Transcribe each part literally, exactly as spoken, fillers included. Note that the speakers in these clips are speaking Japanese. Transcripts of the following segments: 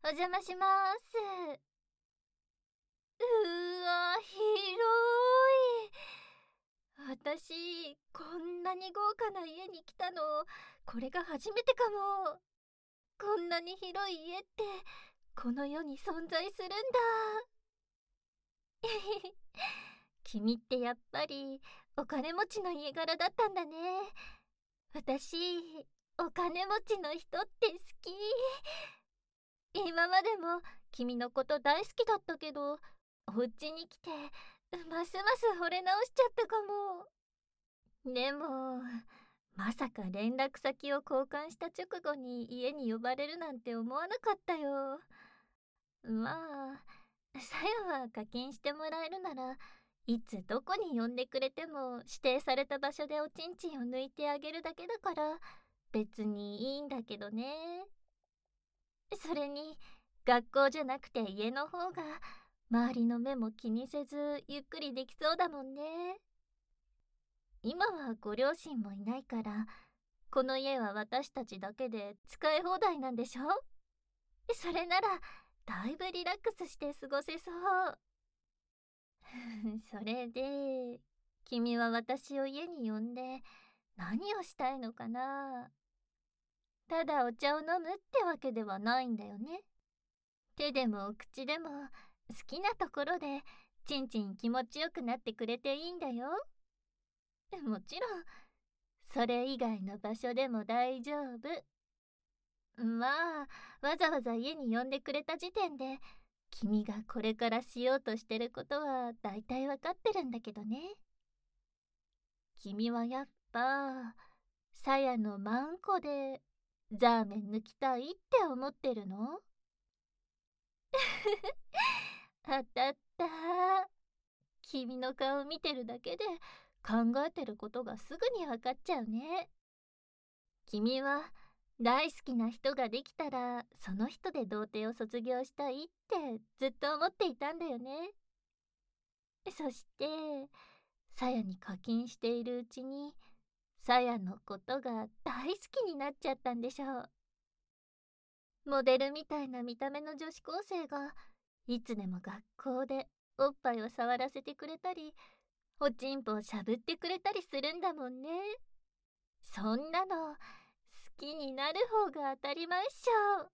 お邪魔します。うわ、広い。私、こんなに豪華な家に来たの、これが初めてかも。こんなに広い家って、この世に存在するんだ。君ってやっぱり、お金持ちの家柄だったんだね。私、お金持ちの人って好き。今までも君のこと大好きだったけど、お家に来てますます惚れ直しちゃったかも。でもまさか連絡先を交換した直後に家に呼ばれるなんて思わなかったよ。まあさやは課金してもらえるなら、いつどこに呼んでくれても指定された場所でおちんちんを抜いてあげるだけだから別にいいんだけどね。それに学校じゃなくて家の方が周りの目も気にせずゆっくりできそうだもんね。今はご両親もいないから、この家は私たちだけで使い放題なんでしょ。それならだいぶリラックスして過ごせそう。それで君は私を家に呼んで何をしたいのかな。ただお茶を飲むってわけではないんだよね。手でもお口でも好きなところでちんちん気持ちよくなってくれていいんだよ。もちろんそれ以外の場所でも大丈夫。まあわざわざ家に呼んでくれた時点で君がこれからしようとしてることは大体わかってるんだけどね。君はやっぱさやのマンコでザーメン抜きたいって思ってるの？当たった。君の顔見てるだけで考えてることがすぐに分かっちゃうね。君は大好きな人ができたらその人で童貞を卒業したいってずっと思っていたんだよね。そしてさやに課金しているうちにさやのことが大好きになっちゃったんでしょう。モデルみたいな見た目の女子高生がいつでも学校でおっぱいを触らせてくれたり、おちんぽをしゃぶってくれたりするんだもんね。そんなの好きになる方が当たり前っしょ。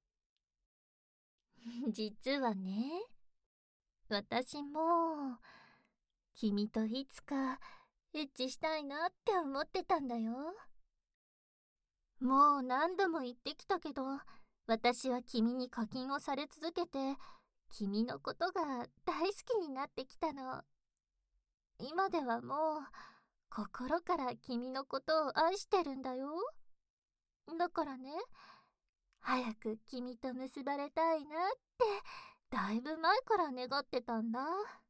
実はね、私も君といつかエッチしたいなって思ってたんだよ。もう何度も言ってきたけど、私は君に課金をされ続けて君のことが大好きになってきたの。今ではもう心から君のことを愛してるんだよ。だからね、早く君と結ばれたいなってだいぶ前から願ってたんだ。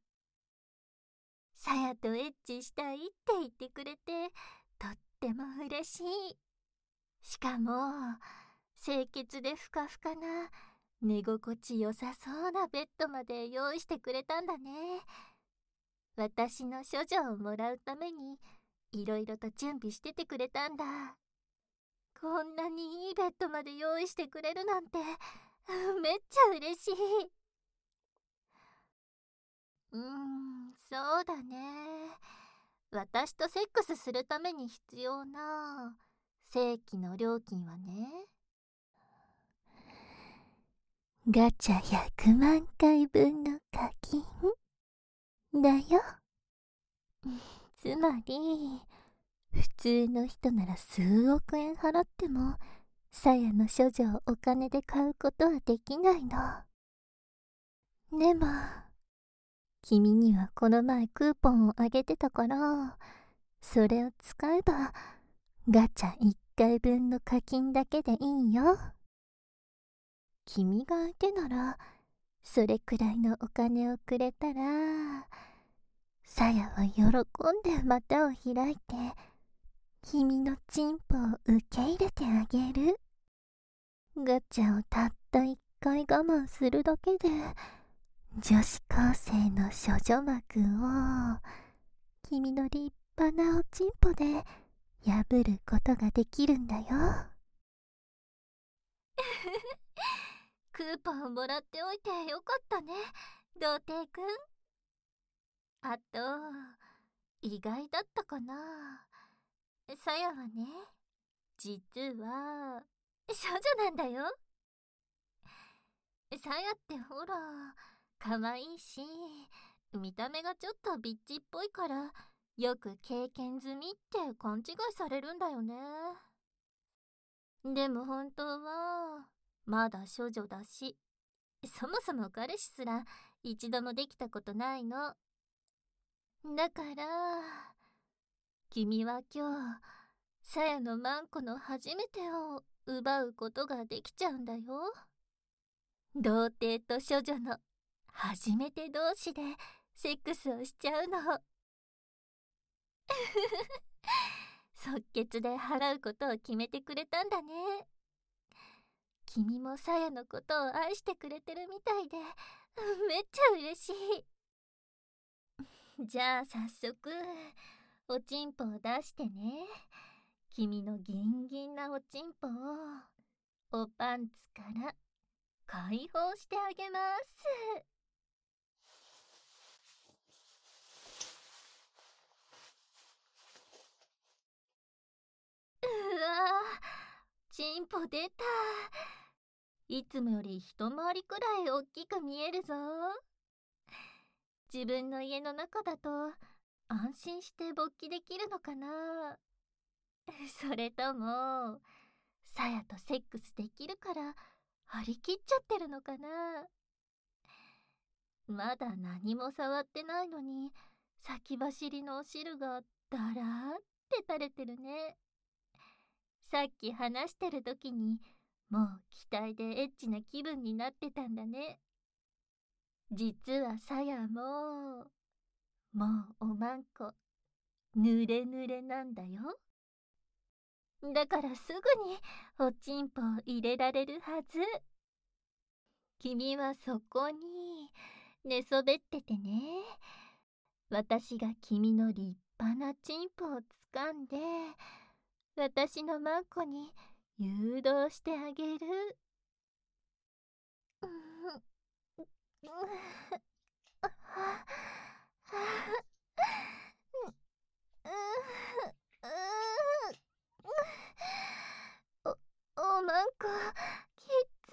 さやとエッチしたいって言ってくれてとっても嬉しい。しかも清潔でふかふかな寝心地よさそうなベッドまで用意してくれたんだね。私の処女をもらうためにいろいろと準備しててくれたんだ。こんなにいいベッドまで用意してくれるなんてめっちゃ嬉しい。うーん、そうだね。私とセックスするために必要な正規の料金はね、ガチャひゃくまんかいぶんの課金だよ。つまり普通の人なら数億円払ってもさやの処女をお金で買うことはできないの。でも君にはこの前クーポンをあげてたから、それを使えばガチャいっかいぶんの課金だけでいいよ。君が相手ならそれくらいのお金をくれたら、さやは喜んで股を開いて君のチンポを受け入れてあげる。ガチャをたったいっかい我慢するだけで女子高生の処女膜を君の立派なおちんぽで破ることができるんだよ。 クーポンもらっておいてよかったね、童貞くん。あと、意外だったかな。さやはね、実は、少女なんだよ。さやってほら、可愛いし、見た目がちょっとビッチっぽいから、よく経験済みって勘違いされるんだよね。でも本当は、まだ処女だし、そもそも彼氏すら一度もできたことないの。だから、君は今日、さやのマンコの初めてを奪うことができちゃうんだよ。童貞と処女の初めて同士でセックスをしちゃうの。即決で払うことを決めてくれたんだね。君もさやのことを愛してくれてるみたいで、めっちゃ嬉しい。じゃあ早速、おちんぽを出してね。君のギンギンなおちんぽを、おパンツから解放してあげます。うわぁ、チンポ出た。いつもより一回りくらい大きく見えるぞ。自分の家の中だと安心して勃起できるのかな。それとも、さやとセックスできるから張り切っちゃってるのかな。まだ何も触ってないのに、先走りのお汁がだらーって垂れてるね。さっき話してる時に、もう期待でエッチな気分になってたんだね。実はさやも、もうおまんこ、ぬれぬれなんだよ。だからすぐにおちんぽを入れられるはず。君はそこに寝そべっててね。私が君の立派なちんぽをつかんで、私のマンコに誘導してあげる。ううお、おまんこ、きつ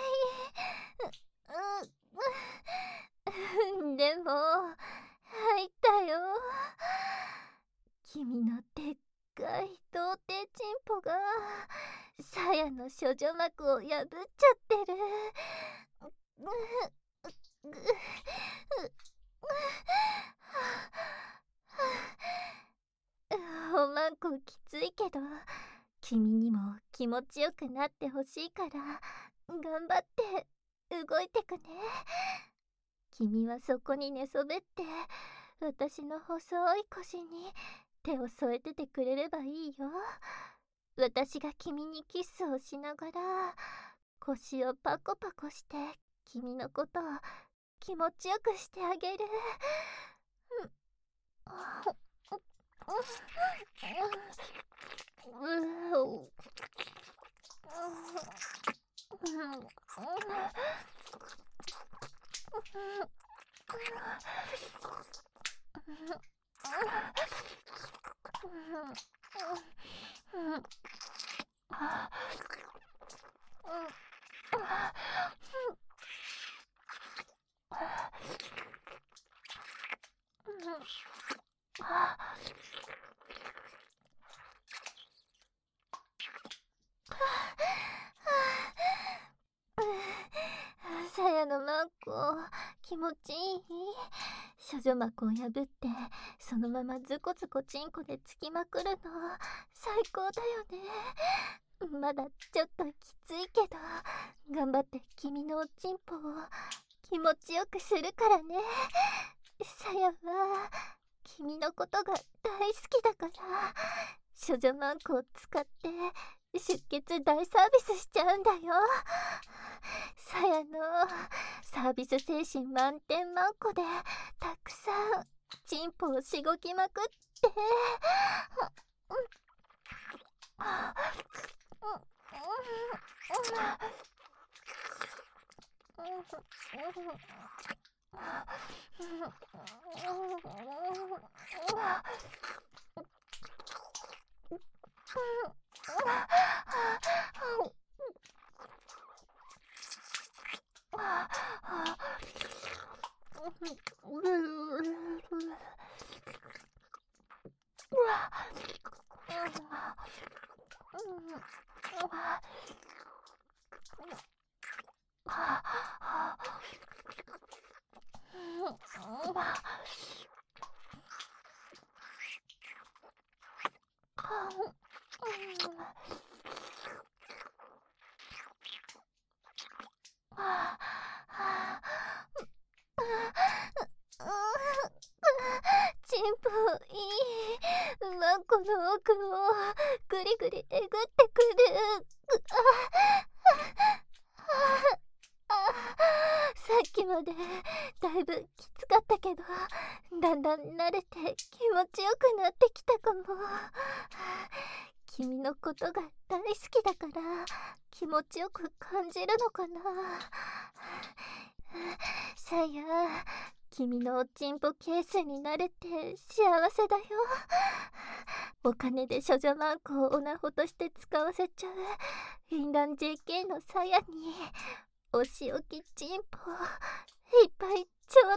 い。でも、入ったよ。君のでっかい童貞チンポが、さやの処女膜を破っちゃってる。おまんこきついけど、君にも気持ちよくなってほしいから、頑張って動いてくね。君はそこに寝そべって、私の細い腰に手を添えててくれればいいよ。私が君にキスをしながら、腰をパコパコして、君のことを気持ちよくしてあげる。さやのマンコ、気持ちいい？処女膜を破って、そのままズコズコチンコでつきまくるの、最高だよね。まだちょっときついけど、頑張って君のおちんぽを気持ちよくするからね。さやは、君のことが大好きだから、処女マンコを使って、出血大サービスしちゃうんだよ。さやのサービス精神満点マンコでたくさんチンポをしごきまくって、 チンポいい。ワンコの奥をぐりぐりえぐってくる。さっきまでだいぶきつかったけど、だんだん慣れて気持ちよくなってきたかも。君のことが大好きだから気持ちよく感じるのかな。さや、君のおちんぽケースになれて幸せだよ。お金で処女マンコをオナホとして使わせちゃうフィンラン ジェーケー のさやにお仕置きちんぽいっぱいちょうだい。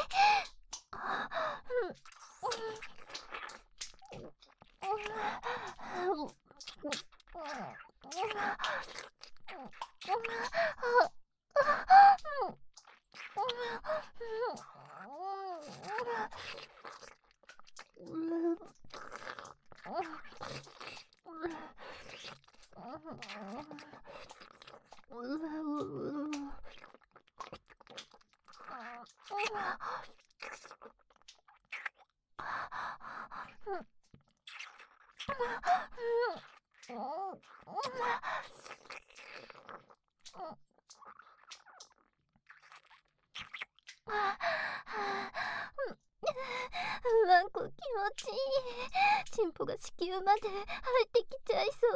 ワンコ気持ちいい。チンポが子宮まで入ってきちゃいそう。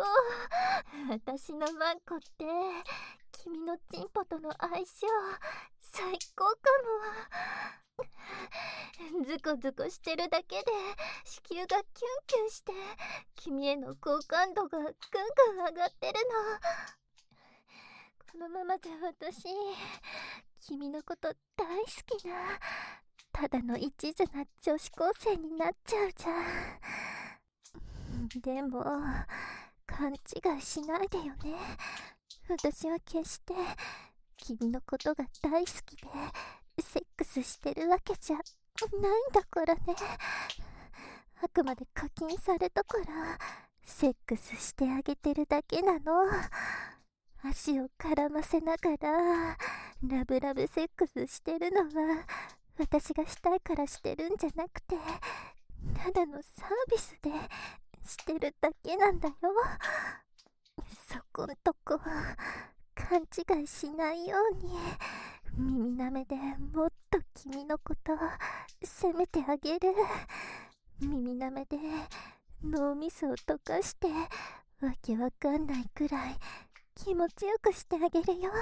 私のワンコって君のチンポとの相性最高かも。ズコズコしてるだけで子宮がキュンキュンして君への好感度がぐんぐん上がってるの。このままじゃ私君のこと大好きなただの一途な女子高生になっちゃうじゃん。でも勘違いしないでよね。私は決して君のことが大好きでセックスしてるわけじゃないんだからね。あくまで課金されたからセックスしてあげてるだけなの。足を絡ませながらラブラブセックスしてるのは私がしたいからしてるんじゃなくて、ただのサービスでしてるだけなんだよ。そこんとこ勘違いしないように耳なめでもっと君のこと責めてあげる。耳なめで脳みそを溶かしてわけわかんないくらい気持ちよくしてあげるよ。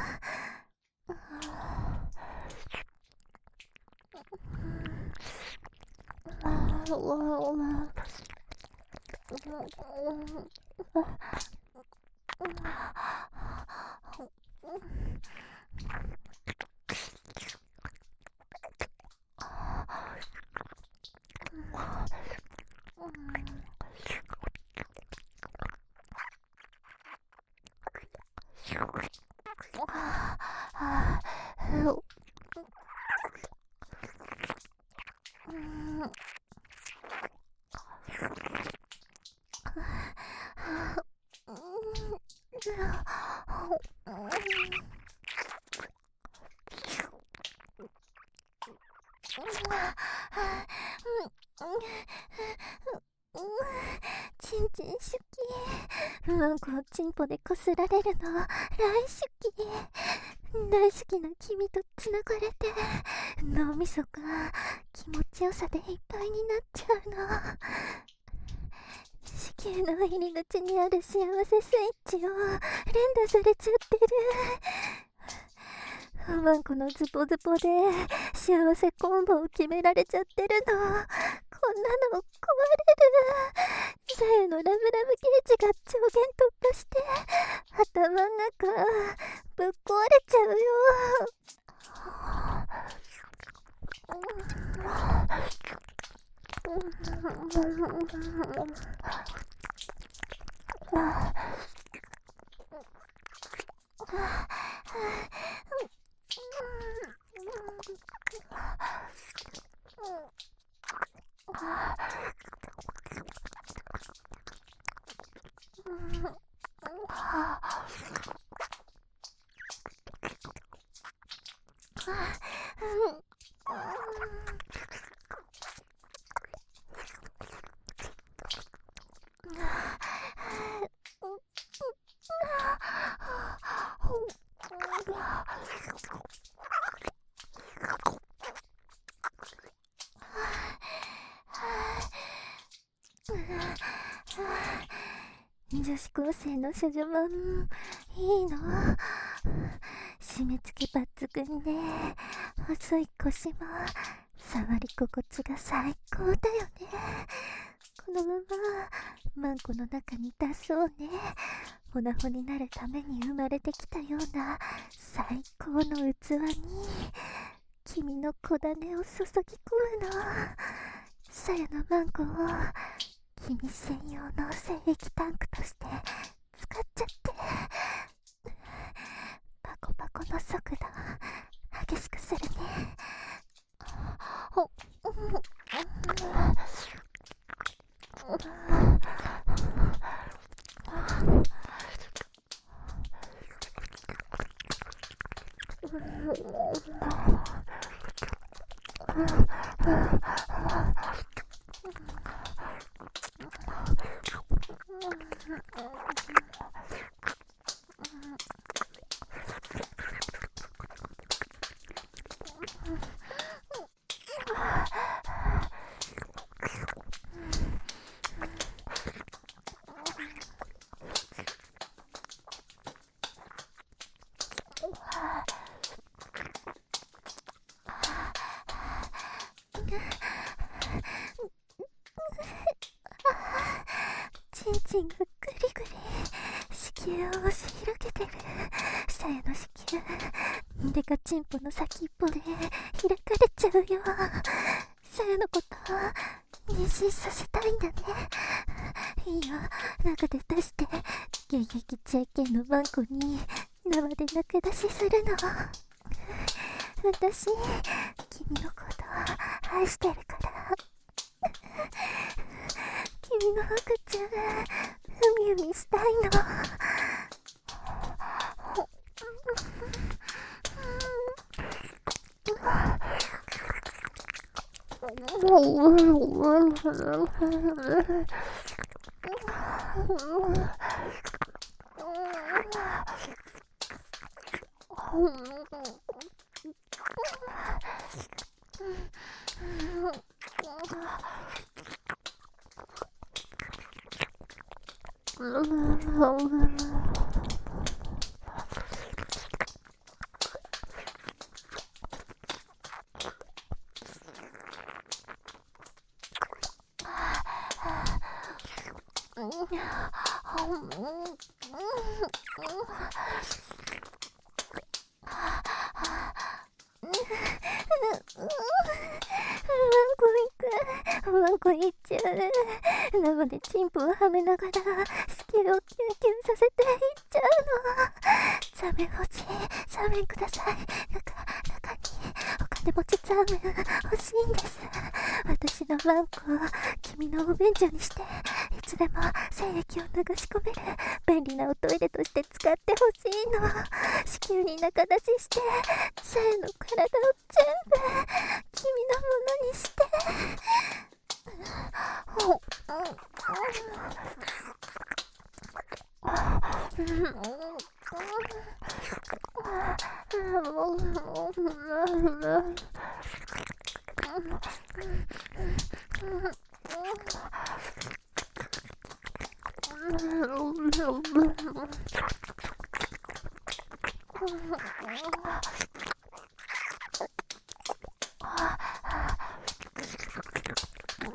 ちんちん好き。ワンコをチンポでこすられるの大好き。大好きな君とつながれて脳みそが気持ちよさでいっぱいになっちゃうの。子宮の入り口にある幸せスイッチを連打されちゃってる。 ワンコのズポズポで幸せコンボを決められちゃってるの。こんなの壊れる。さやのラブラブゲージが上限突破して頭の中ぶっ壊れちゃうよ。女子高生の処女マンいいの。締め付け抜群で細い腰も触り心地が最高だよね。このままマンコの中に出そうね。オナホになるために生まれてきたような最高の器に君の小種を注ぎ込むの。さやのマンコを君専用の精液タンクとして使っちゃって、パコパコの速度激しくするね。ほチンチンがグリグリ子宮を押し広げてる。さやの子宮でかチンポの先っぽで開かれちゃうよ。さやのこと妊娠させたいんだね。いいよ、中で出して現役 ジェーケー のワンコに生で中出しするの。私君のこと愛してるから。君の赤ちゃんふみふみしたいの。ワンコいっちゃう。生でチンポをはめながら子宮をキュンキュンさせていっちゃうの。ザメ欲しい。ザメください。中中にお金持ちザメ欲しいんです。私のワンコを君のお便所にしていつでも精液を流し込める便利なおトイレとして使ってほしいの。子宮に中出ししてさやの体を全部君のものにして。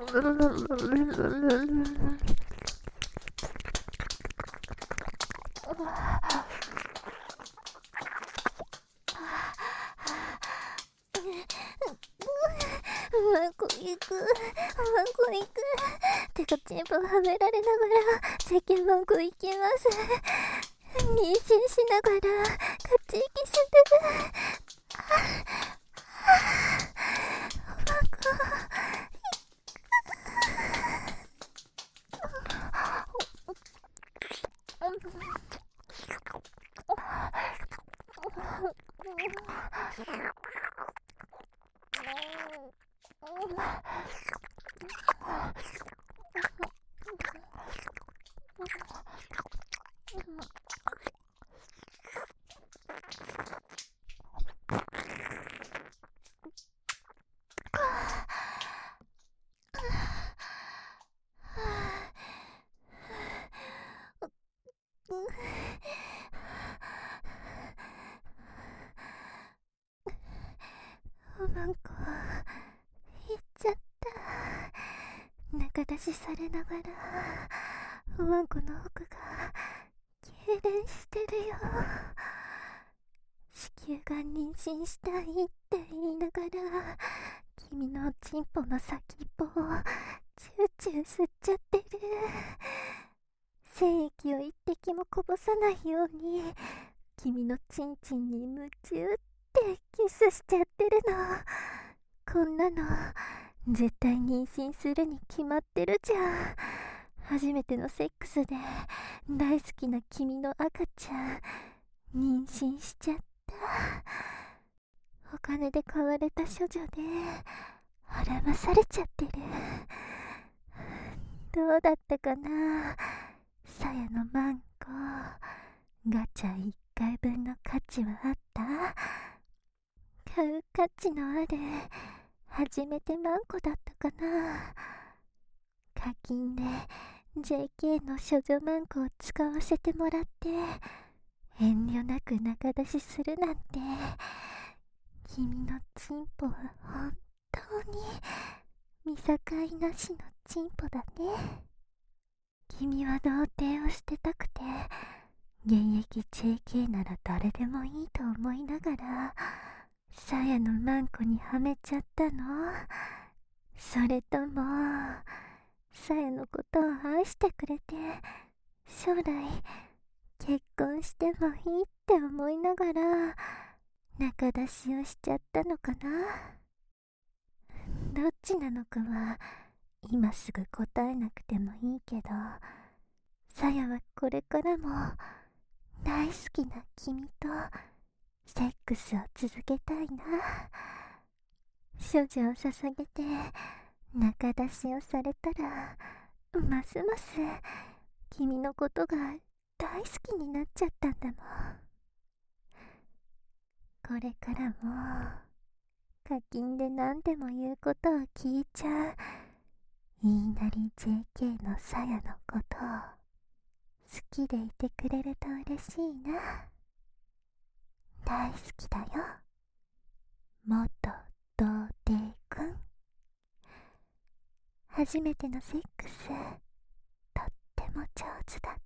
ワンコ行く、ワンコ行く。手がチンポをはめられながら世間ワンコ行きます。妊娠しながら勝ち息する。ワンコワンコ行っちゃった。中出しされながらワンコの奥が痙攣してるよ。子宮が妊娠したいって言いながら君のチンポの先っぽをチューチュー吸っちゃってる。精液を一滴もこぼさないように君のチンチンに夢中ってキスしちゃってるの。こんなの絶対妊娠するに決まってるじゃん。初めてのセックスで大好きな君の赤ちゃん妊娠しちゃった。お金で買われた処女で孕まされちゃってる。どうだったかな、さやのマンコ。ガチャいっかいぶんの価値はあった？買う価値のある初めてマンコだったかな。課金で ジェーケー の処女マンコを使わせてもらって遠慮なく中出しするなんて。君のチンポは本当に見境なしのチンポだね。君は童貞を捨てたくて現役 ジェーケー なら誰でもいいと思いながらさやのマンコにはめちゃったの？それともさやのことを愛してくれて将来結婚してもいいって思いながら中出しをしちゃったのかな。どっちなのかは今すぐ答えなくてもいいけど、さやはこれからも大好きな君とセックスを続けたいな。処女を捧げて中出しをされたらますます君のことが大好きになっちゃったんだもん。これからも課金で何でも言うことを聞いちゃう言いなり ジェーケー のさやのことを好きでいてくれると嬉しいな。大好きだよ、元童貞くん。初めてのセックスとっても上手だね。